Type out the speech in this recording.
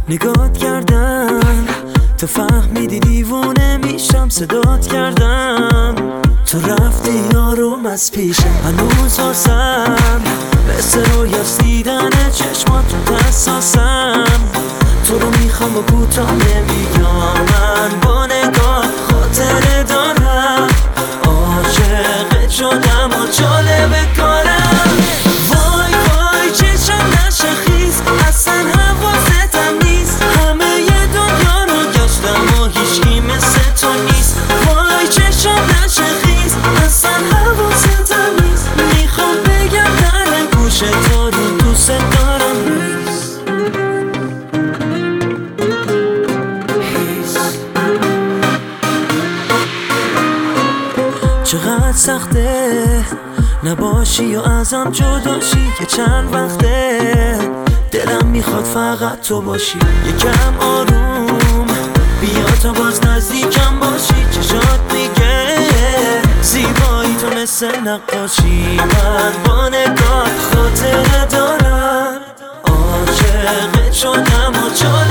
نگات کردم تو فهمیدی دیوونه میشم، صدات کردم تو رفتی آروم از پیشم. هنوز واسم مثل رویاست دیدن چشمات تو حساسم. تو رو میخوام و کوتاه نمیگم، من با نگاه خاطره دارم. عاشقت شدم و جالبه کارم. وای وای چشم نشه خیز، اصلا حواستم نیست. همه ی دنیا رو گشتم و هیچکی مثل تو نیست. وای چشم نشه خیز، اصلا حواستم نیست. میخوام بگم در گوش تو رو دوست دارم. چقدر سخته نباشی و ازم جداشی، که چند وقته دلم میخواد فقط تو باشی. یکم آروم بیا تا باز نزدیکم باشی. چشات میگه زیبایی تو مثل نقاشی. من با نگاه خاطره دارم. عاشقت شدم و